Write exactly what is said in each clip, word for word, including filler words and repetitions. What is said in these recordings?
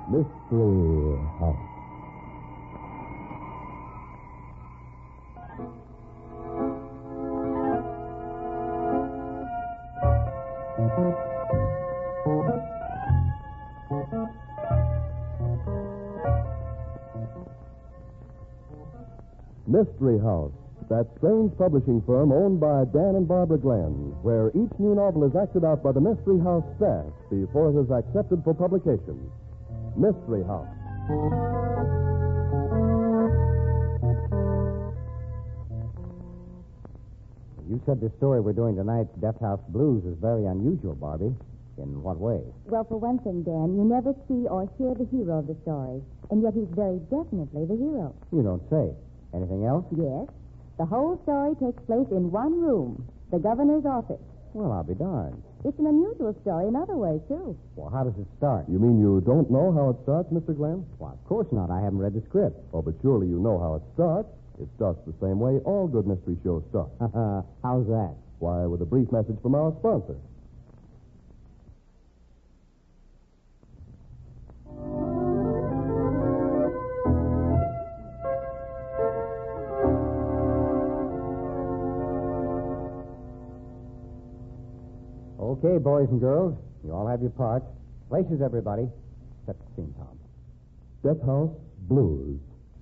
Mystery House. Mystery House, that strange publishing firm owned by Dan and Barbara Glenn, where each new novel is acted out by the Mystery House staff before it is accepted for publication. Mystery House. You said the story we're doing tonight, Death House Blues, is very unusual, Barbie. In what way? Well, for one thing, Dan, you never see or hear the hero of the story, and yet he's very definitely the hero. You don't say. Anything else? Yes. The whole story takes place in one room, the governor's office. Well, I'll be darned. It's an unusual story in other ways, too. Well, how does it start? You mean you don't know how it starts, Mister Glenn? Well, of course not. I haven't read the script. Oh, but surely you know how it starts. It starts the same way all good mystery shows start. How's that? Why, with a brief message from our sponsor. Okay, boys and girls, you all have your parts. Places, everybody. Set the scene, Tom. Death House Blues.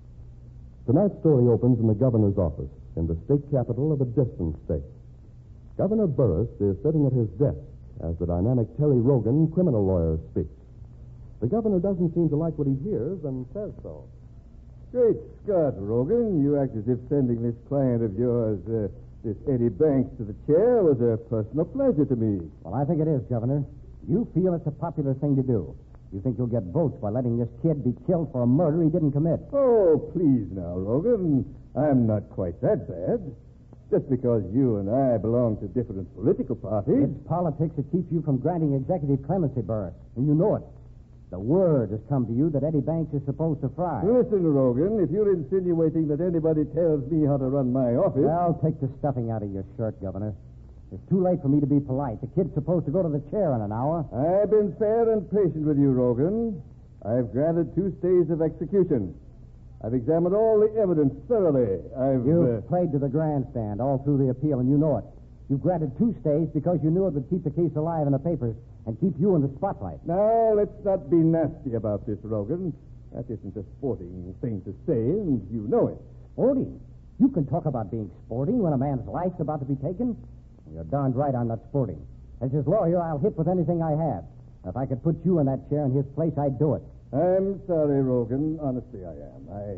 Tonight's story opens in the governor's office in the state capital of a distant state. Governor Burris is sitting at his desk as the dynamic Terry Rogan, criminal lawyer, speaks. The governor doesn't seem to like what he hears and says so. Great Scott, Rogan. You act as if sending this client of yours, uh, this Eddie Banks, to the chair was a personal pleasure to me. Well, I think it is, Governor. You feel it's a popular thing to do. You think you'll get votes by letting this kid be killed for a murder he didn't commit. Oh, please now, Rogan. I'm not quite that bad. Just because you and I belong to different political parties. It's politics that keeps you from granting executive clemency, Burris, and you know it. The word has come to you that Eddie Banks is supposed to fry. Listen, Rogan, if you're insinuating that anybody tells me how to run my office... Well, take the stuffing out of your shirt, Governor. It's too late for me to be polite. The kid's supposed to go to the chair in an hour. I've been fair and patient with you, Rogan. I've granted two stays of execution. I've examined all the evidence thoroughly. I've... You've uh... played to the grandstand all through the appeal, and you know it. You've granted two stays because you knew it would keep the case alive in the papers and keep you in the spotlight. Now, let's not be nasty about this, Rogan. That isn't a sporting thing to say, and you know it. Sporting? You can talk about being sporting when a man's life's about to be taken? You're darned right I'm not sporting. As his lawyer, I'll hit with anything I have. If I could put you in that chair in his place, I'd do it. I'm sorry, Rogan. Honestly, I am.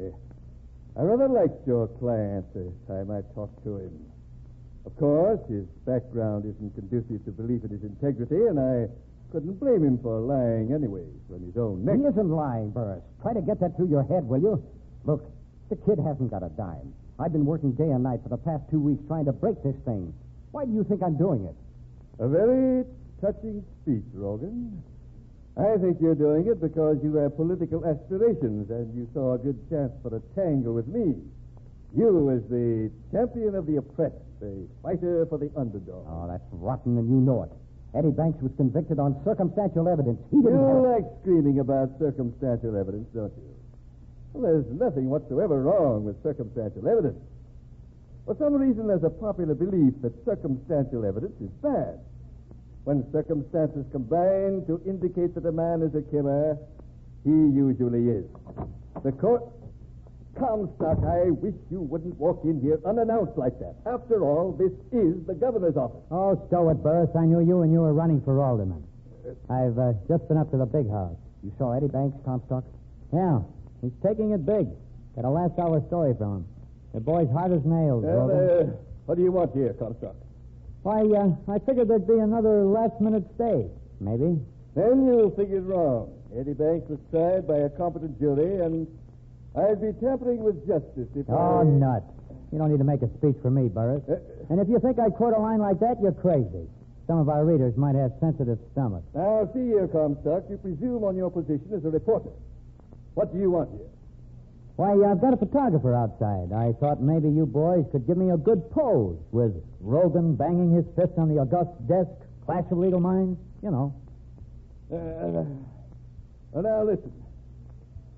I, I rather liked your client the time I talked to him. Of course, his background isn't conducive to belief in his integrity, and I couldn't blame him for lying anyways on his own neck. He isn't lying, Burris. Try to get that through your head, will you? Look, the kid hasn't got a dime. I've been working day and night for the past two weeks trying to break this thing. Why do you think I'm doing it? A very touching speech, Rogan. I think you're doing it because you have political aspirations and you saw a good chance for a tangle with me. You as the champion of the oppressed, the fighter for the underdog. Oh, that's rotten, and you know it. Eddie Banks was convicted on circumstantial evidence. He didn't You have... like screaming about circumstantial evidence, don't you? Well, there's nothing whatsoever wrong with circumstantial evidence. For some reason, there's a popular belief that circumstantial evidence is bad. When circumstances combine to indicate that a man is a killer, he usually is. The court... Comstock, I wish you wouldn't walk in here unannounced like that. After all, this is the governor's office. Oh, stow it, Burris. I knew you and you were running for alderman. I've uh, just been up to the big house. You saw Eddie Banks, Comstock? Yeah, he's taking it big. Got a last hour story from him. The boy's hard as nails, Well, Rogan. uh, what do you want here, Comstock? Why, uh, I figured there'd be another last-minute stay. Maybe. Then you figured wrong. Eddie Banks was tried by a competent jury, and I'd be tampering with justice if Oh, I... nuts. You don't need to make a speech for me, Burris. Uh, And if you think I'd quote a line like that, you're crazy. Some of our readers might have sensitive stomachs. Now, see here, Comstock, you presume on your position as a reporter. What do you want here? Why, I've got a photographer outside. I thought maybe you boys could give me a good pose with Rogan banging his fist on the august desk, Clash of Legal Minds, you know. Uh, well, now, listen.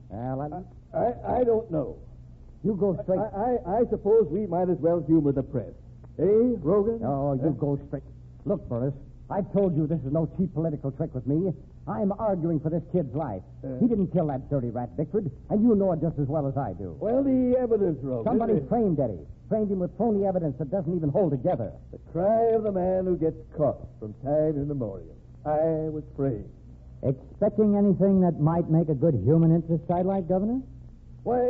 Well, I, I, I don't know. you go straight. I, I, I suppose we might as well humor the press. Eh, Rogan? Oh, you go straight. Look, Burris, I've told you this is no cheap political trick with me. I'm arguing for this kid's life. Uh. He didn't kill that dirty rat, Bickford, and you know it just as well as I do. Well, the evidence, Rogan. Somebody uh, framed Eddie. Framed him with phony evidence that doesn't even hold together. The cry of the man who gets caught from time immemorial. I was framed. Expecting anything that might make a good human interest sidelight, Governor? Why,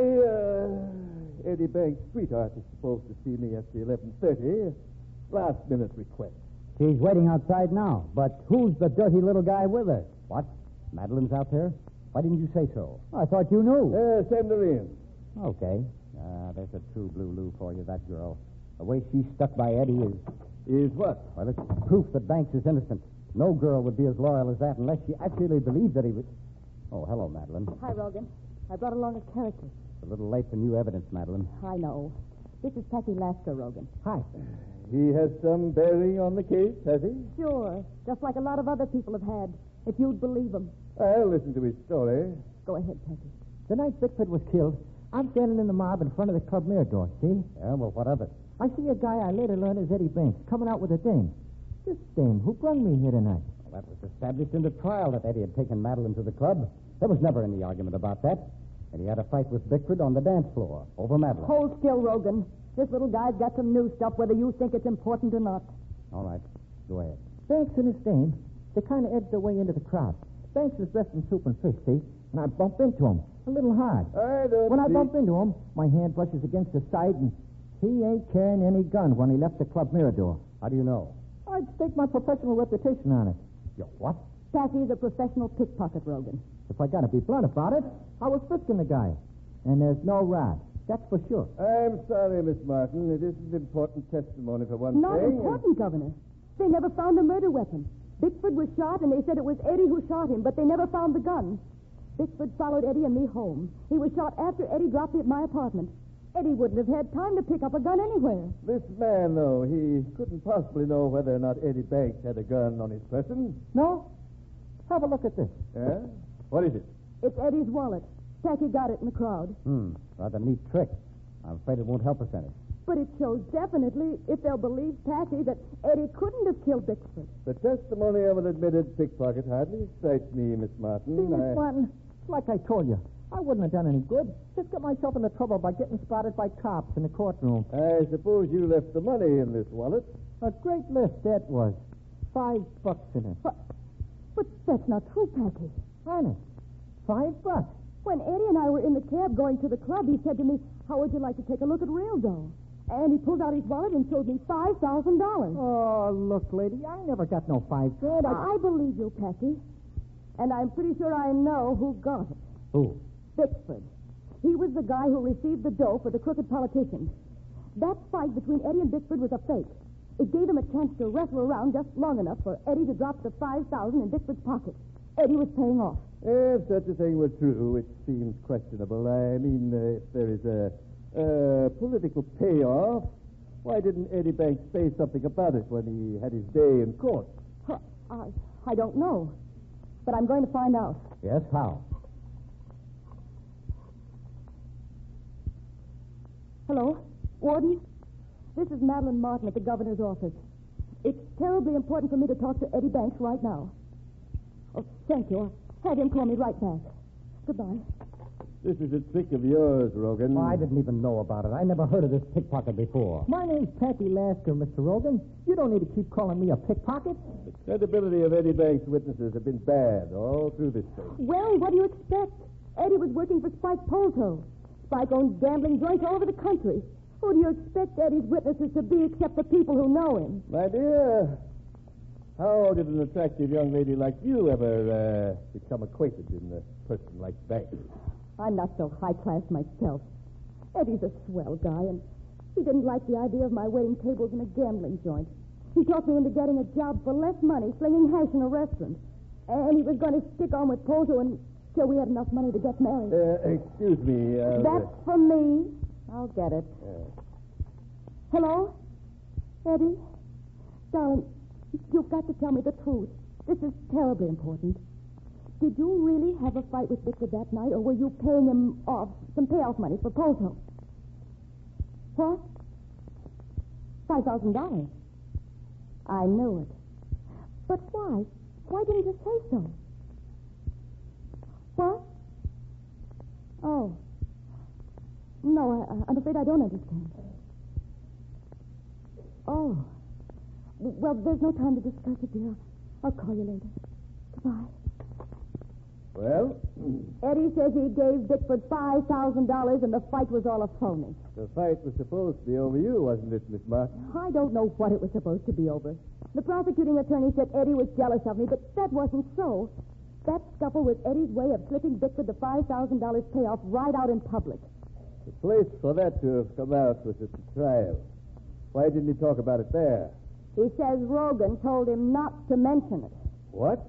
uh, Eddie Banks' sweetheart is supposed to see me at the eleven thirty. Last minute request. She's waiting outside now, but who's the dirty little guy with her? What? Madeline's out there? Why didn't you say so? I thought you knew. Uh, send her in. Okay. Ah, there's a true blue Lou for you, that girl. The way she's stuck by Eddie is... Is what? Well, it's proof that Banks is innocent. No girl would be as loyal as that unless she actually believed that he was... Oh, hello, Madeline. Hi, Rogan. I brought along a character. It's a little late for new evidence, Madeline. I know. This is Packy Lasker, Rogan. Hi. He has some bearing on the case, has he? Sure. Just like a lot of other people have had. If you'd believe them. I'll listen to his story. Go ahead, Packy. The night Bickford was killed, I'm standing in the mob in front of the Club Mirador, see? Yeah, well, what of it? I see a guy I later learned is Eddie Banks coming out with a dame. This dame who brung me here tonight. Well, that was established in the trial that Eddie had taken Madeline to the club. There was never any argument about that. And he had a fight with Bickford on the dance floor over Madeline. Hold still, Rogan. This little guy's got some new stuff, whether you think it's important or not. All right. Go ahead. Banks and his dame, they kind of edged their way into the crowd. Banks is dressed in soup and fish, see? And I bump into him a little hard. I don't When I see- bump into him, my hand brushes against the side, and he ain't carrying any gun when he left the Club Mirador. How do you know? I'd stake my professional reputation on it. Yo, what? Packy's a professional pickpocket, Rogan. If I gotta be blunt about it, I was frisking the guy. And there's no rod. That's for sure. I'm sorry, Miss Martin. It isn't important testimony for one Not thing. important, Governor. They never found the murder weapon. Bickford was shot, and they said it was Eddie who shot him, but they never found the gun. Bickford followed Eddie and me home. He was shot after Eddie dropped me at my apartment. Eddie wouldn't have had time to pick up a gun anywhere. This man, though, he couldn't possibly know whether or not Eddie Banks had a gun on his person. No? Have a look at this. Yeah? What is it? It's Eddie's wallet. Packy got it in the crowd. Hmm. Rather neat trick. I'm afraid it won't help us any. But it shows definitely, if they'll believe Packy, that Eddie couldn't have killed Bickford. The testimony of an admitted pickpocket hardly excites me, Miss Martin. See, Miss I- Martin, like I told you, I wouldn't have done any good. Just got myself into trouble by getting spotted by cops in the courtroom. I suppose you left the money in this wallet. A great lift that was. Five bucks in it. But, but that's not true, Packy. Honest. Five bucks. When Eddie and I were in the cab going to the club, he said to me, how would you like to take a look at real dough? And he pulled out his wallet and showed me five thousand dollars. Oh, look, lady, I never got no five grand. I... I believe you, Packy. And I'm pretty sure I know who got it. Who? Bickford. He was the guy who received the dough for the crooked politicians. That fight between Eddie and Bickford was a fake. It gave them a chance to wrestle around just long enough for Eddie to drop the five thousand in Bickford's pocket. Eddie was paying off. If such a thing were true, it seems questionable. I mean, uh, if there is a uh, political payoff, why didn't Eddie Banks say something about it when he had his day in court? Huh, I, I don't know. But I'm going to find out. Yes, how? Hello? Warden? This is Madeline Martin at the governor's office. It's terribly important for me to talk to Eddie Banks right now. Oh, thank you. Have him call me right back. Goodbye. This is a trick of yours, Rogan. Well, I didn't even know about it. I never heard of this pickpocket before. My name's Packy Lasker, Mister Rogan. You don't need to keep calling me a pickpocket. The credibility of Eddie Banks' witnesses have been bad all through this thing. Well, what do you expect? Eddie was working for Spike Polto. Spike owns gambling joints all over the country. Who do you expect Eddie's witnesses to be except the people who know him? My dear, how did an attractive young lady like you ever uh, become acquainted in a person like Banks? I'm not so high-class myself. Eddie's a swell guy, and he didn't like the idea of my waiting tables in a gambling joint. He talked me into getting a job for less money, slinging hash in a restaurant. And he was going to stick on with Polto until we had enough money to get married. Uh, excuse me. Uh, That's for me. I'll get it. uh, Hello? Eddie? Darling, you've got to tell me the truth. This is terribly important. Did you really have a fight with Victor that night, or were you paying him off some payoff money for Polto? What? Five thousand dollars. I knew it. But why? Why didn't you say so? What? Oh. No, I, I'm afraid I don't understand. Oh. Well, there's no time to discuss it, dear. I'll call you later. Goodbye. Well? Eddie says he gave Bickford five thousand dollars and the fight was all a phony. The fight was supposed to be over you, wasn't it, Miss Martin? I don't know what it was supposed to be over. The prosecuting attorney said Eddie was jealous of me, but that wasn't so. That scuffle was Eddie's way of slipping Bickford the five thousand dollars payoff right out in public. The place for that to have come out was at the trial. Why didn't he talk about it there? He says Rogan told him not to mention it. What?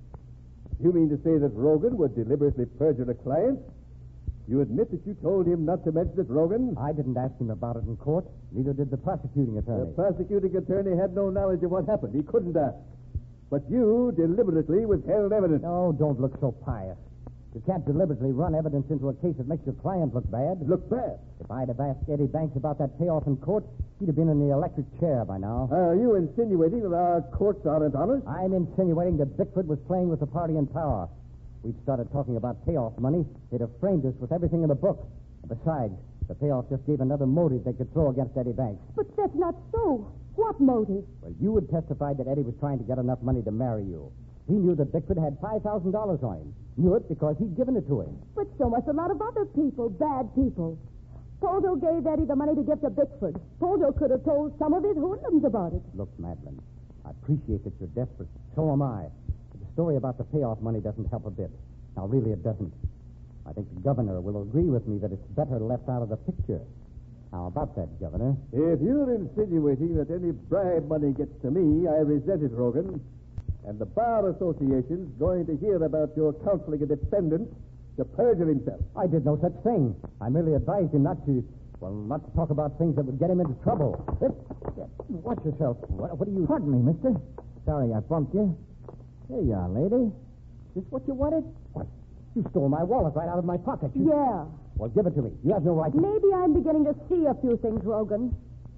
You mean to say that Rogan would deliberately perjure a client? You admit that you told him not to mention it, Rogan? I didn't ask him about it in court. Neither did the prosecuting The attorney. prosecuting attorney had no knowledge of what happened. He couldn't ask. But you deliberately withheld evidence. No, don't look so pious. You can't deliberately run evidence into a case that makes your client look bad. Look bad. If I'd have asked Eddie Banks about that payoff in court, he'd have been in the electric chair by now. Are you insinuating that our courts aren't honest? I'm insinuating that Bickford was playing with the party in power. We'd started talking about payoff money, they'd have framed us with everything in the book. Besides, the payoff just gave another motive they could throw against Eddie Banks. But that's not so. What motive? Well, you had testified that Eddie was trying to get enough money to marry you. He knew that Bickford had five thousand dollars on him. Knew it because he'd given it to him. But so must a lot of other people, bad people. Poldo gave Eddie the money to give to Bickford. Poldo could have told some of his hoodlums about it. Look, Madeline, I appreciate that you're desperate. So am I. But the story about the payoff money doesn't help a bit. Now, really, it doesn't. I think the governor will agree with me that it's better left out of the picture. How about that, Governor? If you're insinuating that any bribe money gets to me, I resent it, Rogan. And the Bar Association's going to hear about your counseling a defendant to perjure himself. I did no such thing. I merely advised him not to, well, not to talk about things that would get him into trouble. It, watch yourself. What, what are you... Pardon me, mister. Sorry I bumped you. Here you are, lady. Is this what you wanted? What? You stole my wallet right out of my pocket. You... Yeah. Well, give it to me. You have no right to... Maybe I'm beginning to see a few things, Rogan.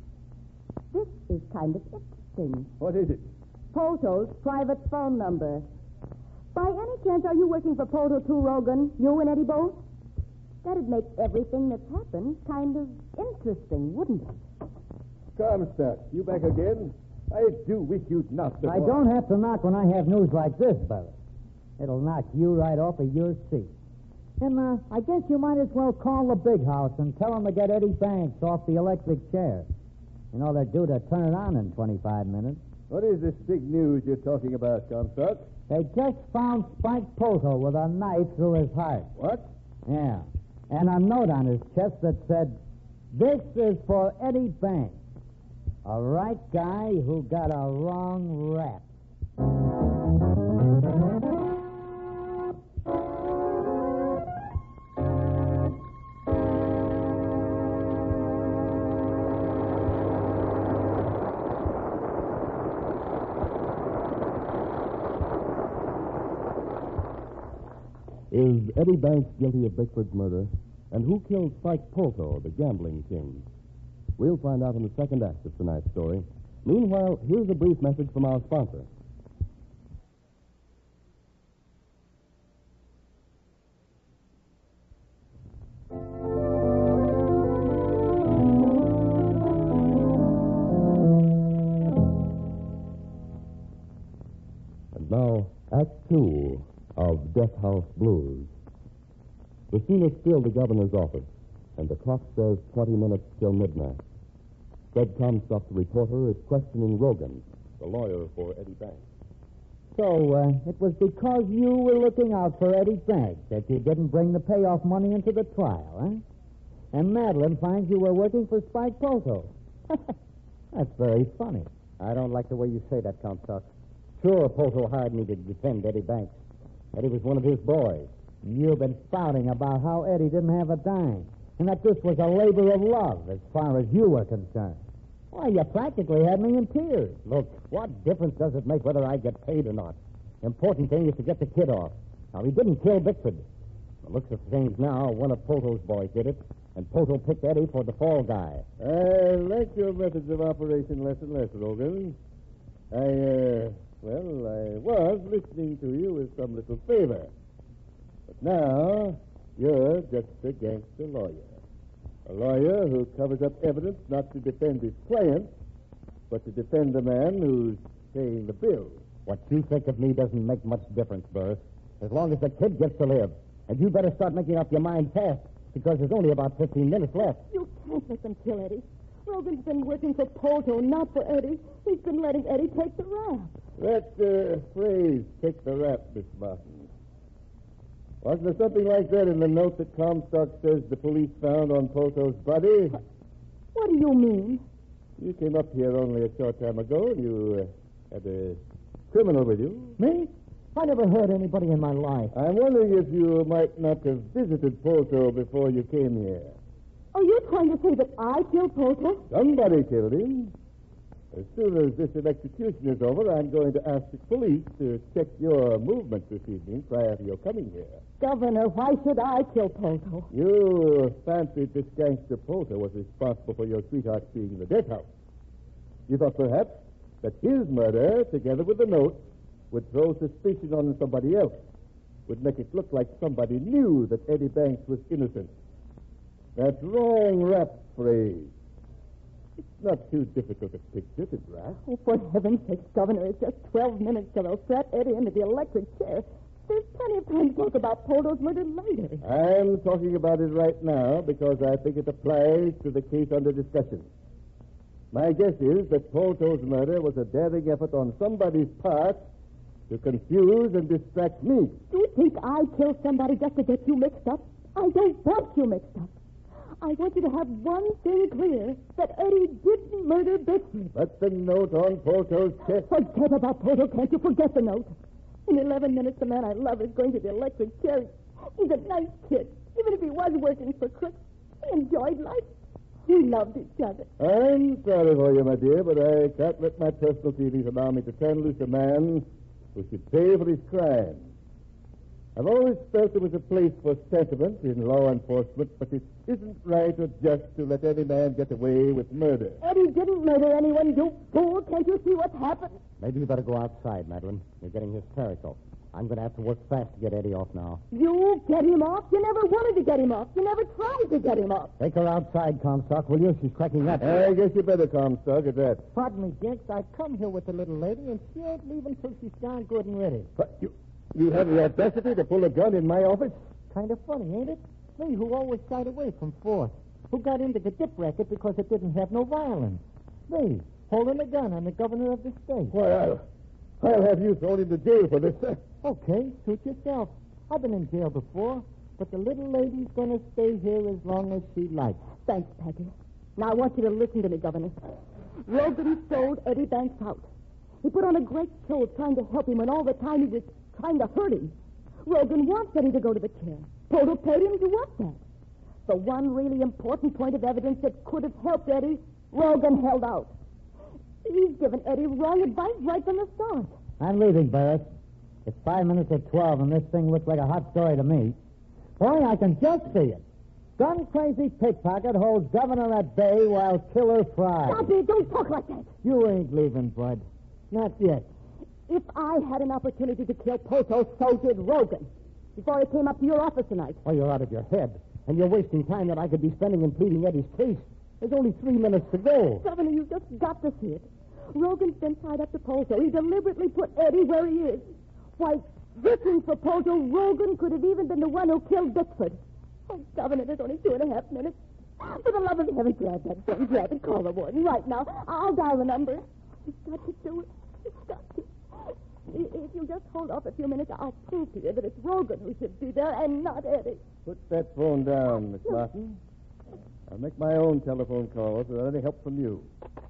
This is kind of interesting. What is it? Polto's private phone number. By any chance, are you working for Polto too, Rogan? You and Eddie both? That'd make everything that's happened kind of interesting, wouldn't it? Comstock, you back again? I do wish you'd knock the I don't have to knock when I have news like this, Bella. It'll knock you right off of your seat. And uh, I guess you might as well call the big house and tell them to get Eddie Banks off the electric chair. You know, they're due to turn it on in twenty-five minutes. What is this big news you're talking about, Comstock? They just found Spike Polto with a knife through his heart. What? Yeah. And a note on his chest that said, "This is for Eddie Banks, a right guy who got a wrong rap." Is Eddie Banks guilty of Bickford's murder? And who killed Spike Polto, the gambling king? We'll find out in the second act of tonight's story. Meanwhile, here's a brief message from our sponsor. And now, Act Two of Death House Blues. The scene is still the governor's office, and the clock says twenty minutes till midnight. Fred Comstock, the reporter, is questioning Rogan, the lawyer for Eddie Banks. So, uh, it was because you were looking out for Eddie Banks that you didn't bring the payoff money into the trial, huh? And Madeline finds you were working for Spike Polto. That's very funny. I don't like the way you say that, Comstock. Sure, Polto hired me to defend Eddie Banks. Eddie was one of his boys. You've been spouting about how Eddie didn't have a dime, and that this was a labor of love as far as you were concerned. Why, you practically had me in tears. Look, what difference does it make whether I get paid or not? Important thing is to get the kid off. Now, he didn't kill Bickford. The looks of things now, one of Poto's boys did it, and Poto picked Eddie for the fall guy. I like your methods of operation less and less, Rogan. I, uh, well, I was listening to you with some little favor. But now, you're just a gangster lawyer. A lawyer who covers up evidence not to defend his client, but to defend the man who's paying the bill. What you think of me doesn't make much difference, Burris. As long as the kid gets to live. And you better start making up your mind fast, because there's only about fifteen minutes left. You can't let them kill Eddie. Rogan's been working for Poto, not for Eddie. He's been letting Eddie take the rap. That uh, phrase, take the rap, Miss Martin. Wasn't there something like that in the note that Comstock says the police found on Poto's body? What, what do you mean? You came up here only a short time ago, and you uh, had a criminal with you. Me? I never hurt anybody in my life. I'm wondering if you might not have visited Poto before you came here. Are you trying to say that I killed Poto? Somebody killed him. As soon as this electrocution is over, I'm going to ask the police to check your movements this evening prior to your coming here. Governor, why should I kill Poto? You fancied this gangster Poto was responsible for your sweetheart being in the death house. You thought perhaps that his murder, together with the note, would throw suspicion on somebody else, would make it look like somebody knew that Eddie Banks was innocent. That's wrong rap phrase. It's not too difficult a picture to grasp. Oh, for heaven's sake, Governor, it's just twelve minutes till they'll strap Eddie into the electric chair. There's plenty of time to talk about Poto's murder later. I'm talking about it right now because I think it applies to the case under discussion. My guess is that Poto's murder was a daring effort on somebody's part to confuse and distract me. You think I killed somebody just to get you mixed up? I don't want you mixed up. I want you to have one thing clear, that Eddie didn't murder Bickford. But the note on Poto's chest... Forget about Poto, can't you? Forget the note. In eleven minutes, the man I love is going to the electric chair. He's a nice kid. Even if he was working for crooks, he enjoyed life. We loved each other. I'm sorry for you, my dear, but I can't let my personal feelings allow me to turn loose a man who should pay for his crime. I've always felt there was a place for sentiment in law enforcement, but it isn't right or just to let any man get away with murder. Eddie didn't murder anyone, you fool. Can't you see what's happened? Maybe you better go outside, Madeline. You're getting hysterical. I'm going to have to work fast to get Eddie off now. You get him off? You never wanted to get him off. You never tried to get him off. Take her outside, Comstock, will you? She's cracking up. I guess you better, Comstock, at that. Pardon me, Jenks. I come here with the little lady, and she ain't leaving till she's darn good and ready. But you, you have the audacity to pull a gun in my office? Kind of funny, ain't it? Me, who always shied away from force. Who got into the dip racket because it didn't have no violence. Me, holding a gun on the governor of the state. Why, I'll, I'll have you thrown into jail for this. Okay, suit yourself. I've been in jail before, but the little lady's going to stay here as long as she likes. Thanks, Peggy. Now, I want you to listen to me, Governor. Rogan sold Eddie Banks out. He put on a great show trying to help him when all the time he was trying to hurt him. Rogan wants Eddie to go to the chair. Poto paid him to work that. The one really important point of evidence that could have helped Eddie, Rogan held out. He's given Eddie wrong advice right from the start. I'm leaving, Barrett. It's five minutes of twelve, and this thing looks like a hot story to me. Boy, I can just see it. Gun-crazy pickpocket holds governor at bay while killer fries. Stop it. Don't talk like that. You ain't leaving, Bud. Not yet. If I had an opportunity to kill Poto, so did Rogan. Before I came up to your office tonight. Oh, you're out of your head. And you're wasting time that I could be spending in pleading Eddie's case. There's only three minutes to go. Governor, you've just got to see it. Rogan's been tied up to Poto. He deliberately put Eddie where he is. Why, looking for Poto, Rogan could have even been the one who killed Bickford. Oh, Governor, there's only two and a half minutes. For the love of heaven, grab that gun. Grab it. Call the warden right now. I'll dial the number. You've got to do it. You've got to. If you just hold off a few minutes, I'll prove to you that it's Rogan who should be there and not Eddie. Put that phone down, Miss Martin. I'll make my own telephone calls without any help from you.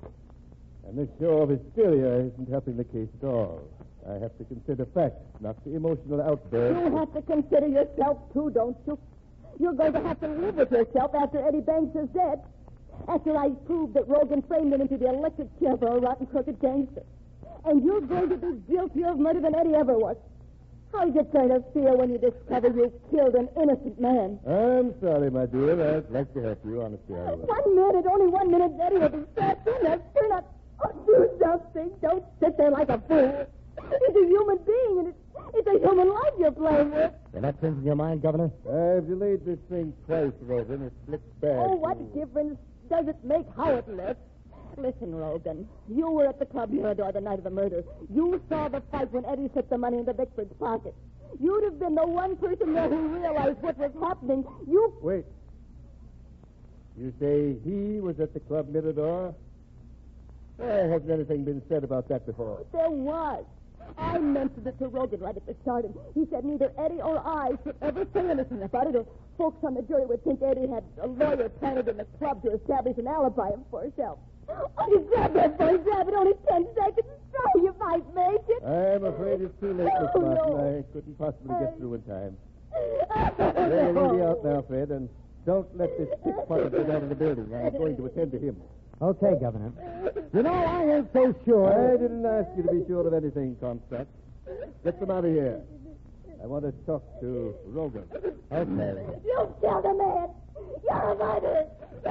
And this show of hysteria isn't helping the case at all. I have to consider facts, not the emotional outburst. You have to consider yourself, too, don't you? You're going to have to live with yourself after Eddie Banks is dead. After I prove that Rogan framed him into the electric chair for a rotten, crooked gangster. And you're going to be guiltier of murder than Eddie ever was. How's it going to feel when you discover you killed an innocent man? I'm sorry, my dear. I'd like to help you, honestly. I will. One minute, only one minute, Eddie will be fat. Turn up, turn up. Oh, do something. Don't sit there like a fool. It's a human being, and it's, it's a human life you're playing with. You're not changing your mind, Governor? I've delayed this thing twice, Rogan. It slipped back. Oh, what difference does it make how it looks? Listen, Logan, you were at the Club Mirador the night of the murder. You saw the fight when Eddie slipped the money into Bickford's pocket. You'd have been the one person there who realized what was happening. You... Wait. You say he was at the Club Mirador? There hasn't anything been said about that before. There was. I mentioned it to Rogan right at the start, and he said neither Eddie or I should ever say anything about it, or folks on the jury would think Eddie had a lawyer planted in the club to establish an alibi for himself. Oh, you grab that phone, grab it, only ten seconds. So you might make it. I'm afraid it's too late, Miss Oh, Martin. no. I couldn't possibly get through in time. Oh, Lay no. Lady out now, Fred, and don't let this pickpocket get out of the building. I'm going to attend to him. Okay, Governor. You know, I ain't so sure. I didn't ask you to be sure of anything, Comstock. Get them out of here. I want to talk to Rogan. Okay. You killed a man. You're a murderer.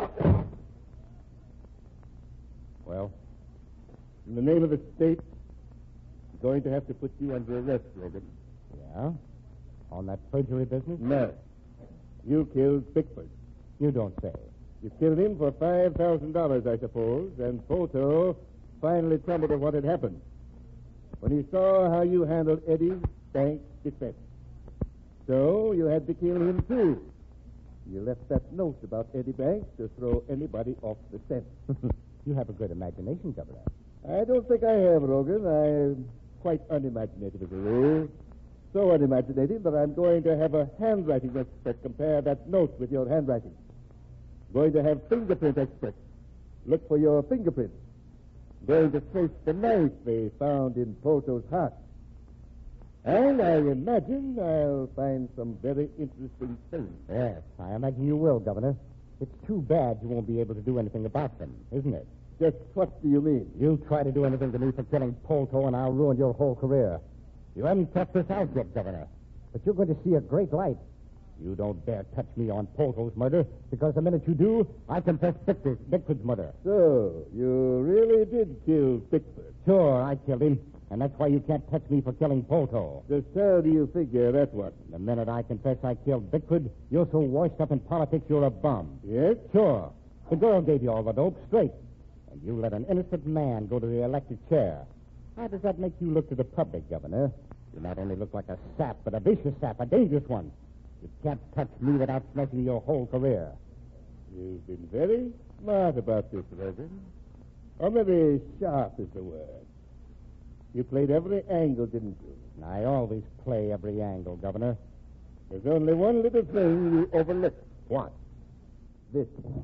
Well, in the name of the state, I'm going to have to put you under arrest, Rogan. Yeah? On that perjury business? No. You killed Bickford. You don't say. You killed him for five thousand dollars, I suppose, and Poto finally told me what had happened. When he saw how you handled Eddie's bank defense. So you had to kill him, too. You left that note about Eddie Banks to throw anybody off the scent. You have a good imagination, Governor. I don't think I have, Rogan. I'm quite unimaginative as a rule. So unimaginative that I'm going to have a handwriting expert compare that note with your handwriting. Going to have fingerprint experts look for your fingerprints. Going to trace the knife they found in Poto's heart. And I imagine I'll find some very interesting things. Yes, I imagine you will, Governor. It's too bad you won't be able to do anything about them, isn't it? Just what do you mean? You try to do anything to me for killing Polto, and I'll ruin your whole career. You haven't touched this out yet, Governor. But you're going to see a great light. You don't dare touch me on Polto's murder, because the minute you do, I confess Bickford's, Bickford's murder. So, you really did kill Bickford. Sure, I killed him, and that's why you can't touch me for killing Polto. Just how do you figure that one? The minute I confess I killed Bickford, you're so washed up in politics you're a bum. Yes? Sure. The girl gave you all the dope straight. And you let an innocent man go to the elected chair. How does that make you look to the public, Governor? You not only look like a sap, but a vicious sap, a dangerous one. You can't touch me without smashing your whole career. You've been very smart about this, Rogan. Or maybe sharp is the word. You played every angle, didn't you? I always play every angle, Governor. There's only one little thing you overlooked. What? This.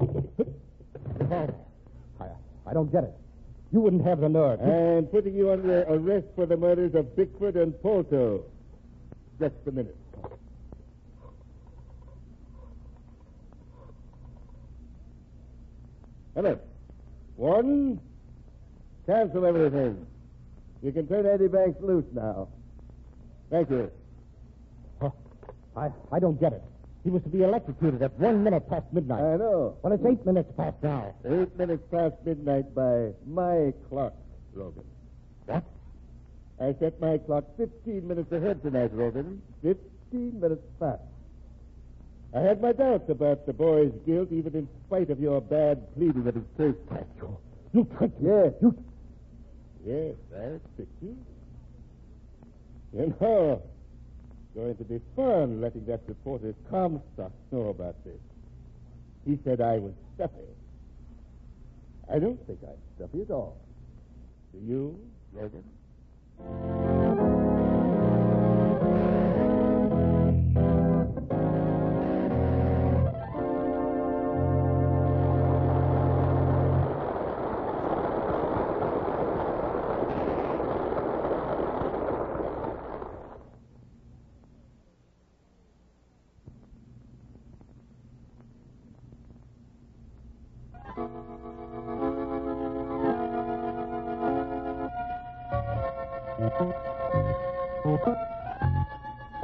I, I don't get it. You wouldn't have the nerve. I'm putting you under arrest for the murders of Bickford and Polto. Just a minute. Hello. Warden, cancel everything. You can turn Eddie Banks loose now. Thank you. Oh, I, I don't get it. He was to be electrocuted at one minute past midnight. I know. Well, it's eight minutes past now. Eight minutes past midnight by my clock, Rogan. What? I set my clock fifteen minutes ahead tonight, Rogan. Fifteen minutes past. I had my doubts about the boy's guilt, even in spite of your bad pleading of his case. You, you tricked me. Yes. You... Yes, I tricked you. You know, it's going to be fun letting that reporter Comstock know about this. He said I was stuffy. I don't think I'm stuffy at all. Do you, Rogan?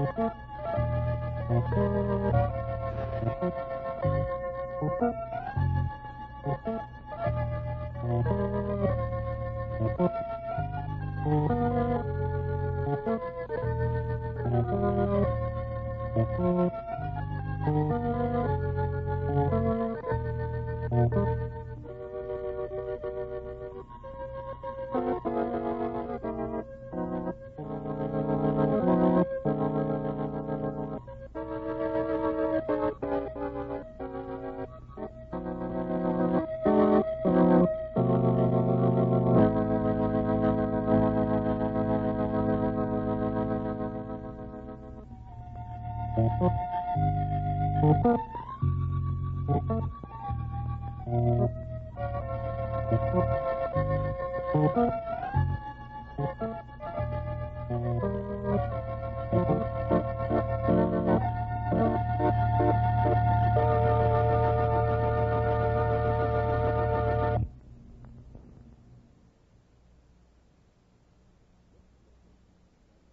Thank you.